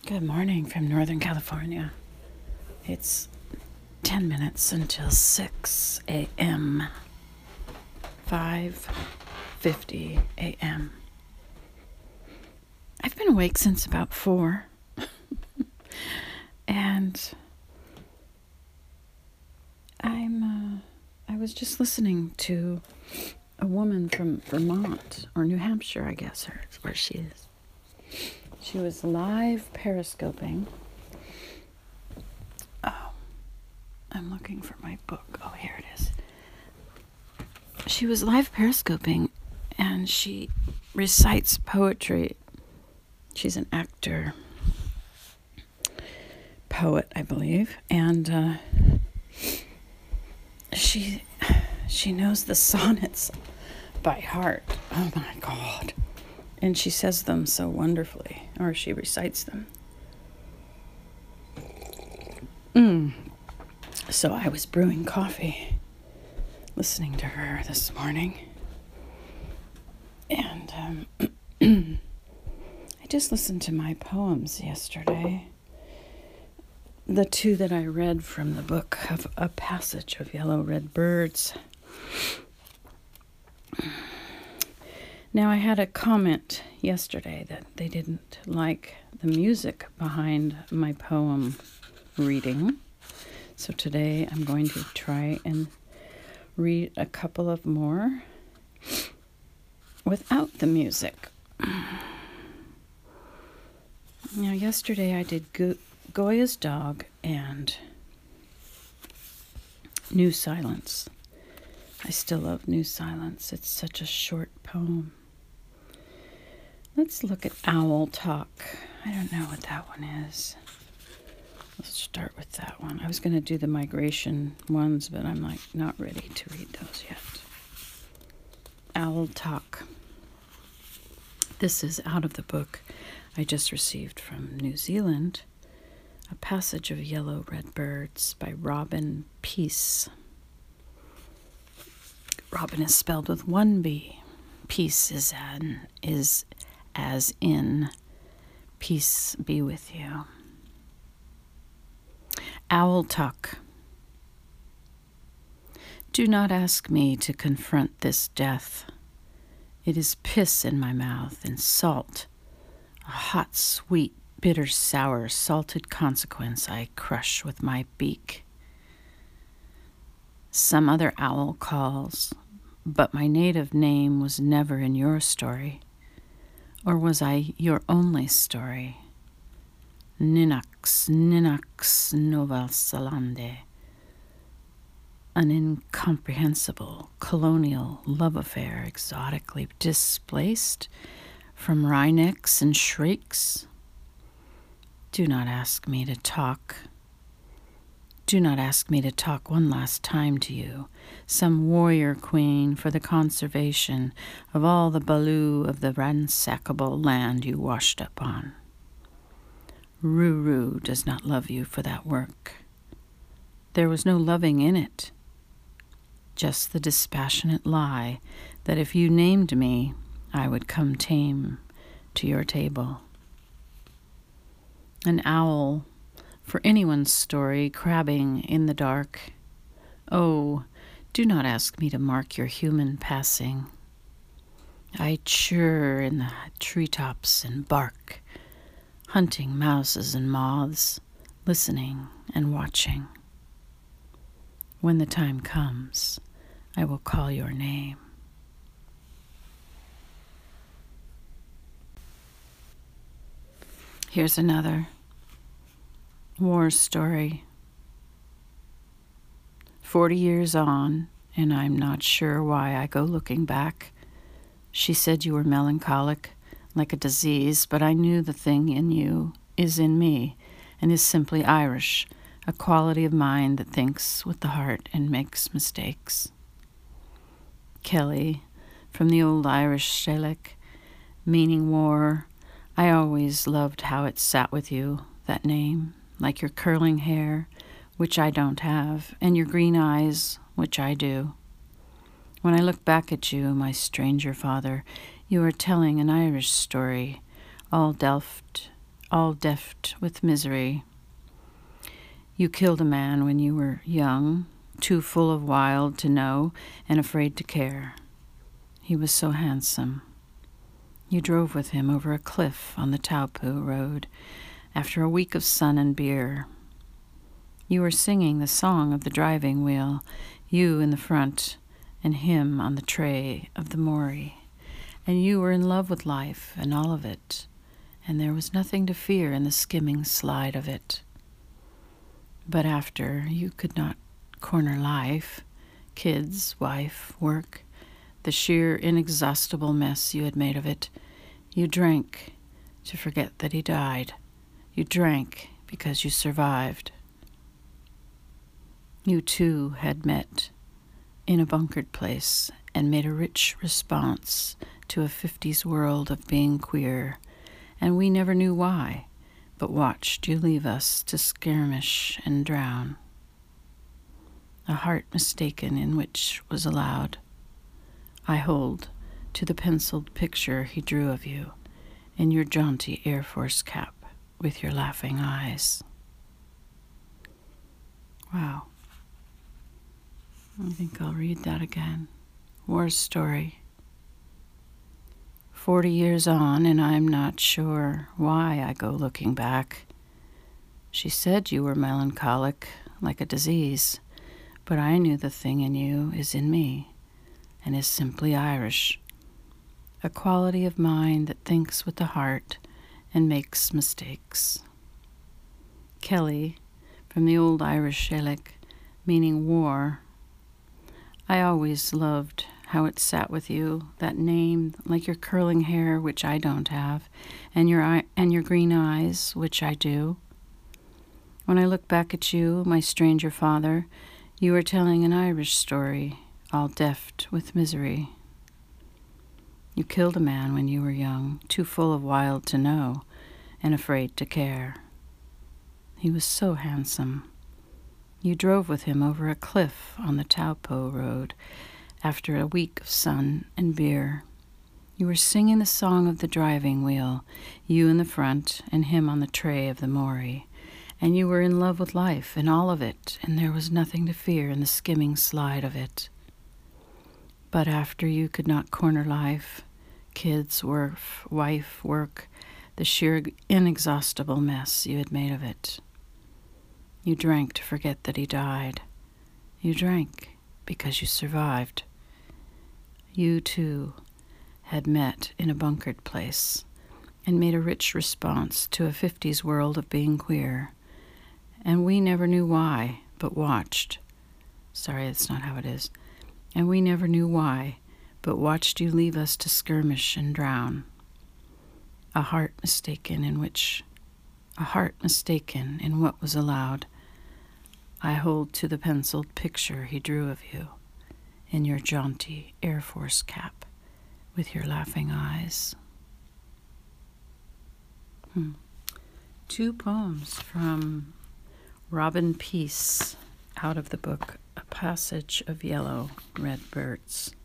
Good morning from Northern California. It's 10 minutes until 6 a.m. 5:50 a.m. I've been awake since about 4. And I was just listening to a woman from Vermont, or New Hampshire, I guess, where she is. She was live periscoping. Oh, I'm looking for my book. Oh, here it is. She was live periscoping, and she recites poetry. She's an actor, poet, I believe, and she knows the sonnets by heart. Oh my God. And she says them so wonderfully, or she recites them. So I was brewing coffee, listening to her this morning. And I just listened to my poems yesterday. The 2 that I read from the book of A Passage of Yellow Red Birds. Now, I had a comment yesterday that they didn't like the music behind my poem reading. So today I'm going to try and read a couple of more without the music. Now, yesterday I did Goya's Dog and New Silence. I still love New Silence. It's such a short poem. Let's look at Owl Talk. I don't know what that one is. Let's start with that one. I was going to do the migration ones, but I'm not ready to read those yet. Owl Talk. This is out of the book I just received from New Zealand, A Passage of Yellow Red Birds by Robin Peace. Robin is spelled with 1 B. Peace is as in peace be with you. Owl Talk. Do not ask me to confront this death. It is piss in my mouth and salt, a hot, sweet, bitter, sour, salted consequence I crush with my beak. Some other owl calls, but my native name was never in your story. Or was I your only story? Ninax, Nouvelle Zelande. An incomprehensible colonial love affair exotically displaced from wrynecks and shrieks. Do not ask me to talk. Do not ask me to talk one last time to you, some warrior queen for the conservation of all the baloo of the ransackable land you washed up on. Ruru does not love you for that work. There was no loving in it, just the dispassionate lie that if you named me, I would come tame to your table. An owl for anyone's story, crabbing in the dark. Oh, do not ask me to mark your human passing. I chirr in the treetops and bark, hunting mouses and moths, listening and watching. When the time comes, I will call your name. Here's another war story. 40 years on, and I'm not sure why I go looking back. She said you were melancholic, like a disease, but I knew the thing in you is in me, and is simply Irish, a quality of mind that thinks with the heart and makes mistakes. Kelly, from the old Irish Gaelic, meaning war. I always loved how it sat with you, that name, like your curling hair, which I don't have, and your green eyes, which I do. When I look back at you, my stranger father, you are telling an Irish story, all all deft with misery. You killed a man when you were young, too full of wild to know and afraid to care. He was so handsome. You drove with him over a cliff on the Taupo road after a week of sun and beer. You were singing the song of the driving wheel, you in the front and him on the tray of the Mori. And you were in love with life and all of it, and there was nothing to fear in the skimming slide of it. But after you could not corner life, kids, wife, work, the sheer inexhaustible mess you had made of it, you drank to forget that he died. You drank because you survived. You too had met in a bunkered place and made a rich response to a 50s world of being queer, and we never knew why, but watched you leave us to skirmish and drown. A heart mistaken in which was allowed. I hold to the penciled picture he drew of you in your jaunty Air Force cap with your laughing eyes. Wow. I think I'll read that again. War story. 40 years on, and I'm not sure why I go looking back. She said you were melancholic, like a disease, but I knew the thing in you is in me, and is simply Irish. A quality of mind that thinks with the heart and makes mistakes. Kelly, from the old Irish Gaelic, meaning war. I always loved how it sat with you, that name, like your curling hair, which I don't have, and your green eyes, which I do. When I look back at you, my stranger father, you are telling an Irish story, all deft with misery. You killed a man when you were young, too full of wild to know, and afraid to care. He was so handsome. You drove with him over a cliff on the Taupo road after a week of sun and beer. You were singing the song of the driving wheel, you in the front and him on the tray of the Mori. And you were in love with life and all of it, and there was nothing to fear in the skimming slide of it. But after you could not corner life, kids, wife, work, the sheer inexhaustible mess you had made of it. You drank to forget that he died. You drank because you survived. You, too, had met in a bunkered place and made a rich response to a 50s world of being queer. And we never knew why, but watched. Sorry, that's not how it is. And we never knew why, but watched you leave us to skirmish and drown. A heart mistaken in what was allowed. I hold to the penciled picture he drew of you in your jaunty Air Force cap with your laughing eyes. 2 poems from Robin Peace out of the book A Passage of Yellow Red Birds.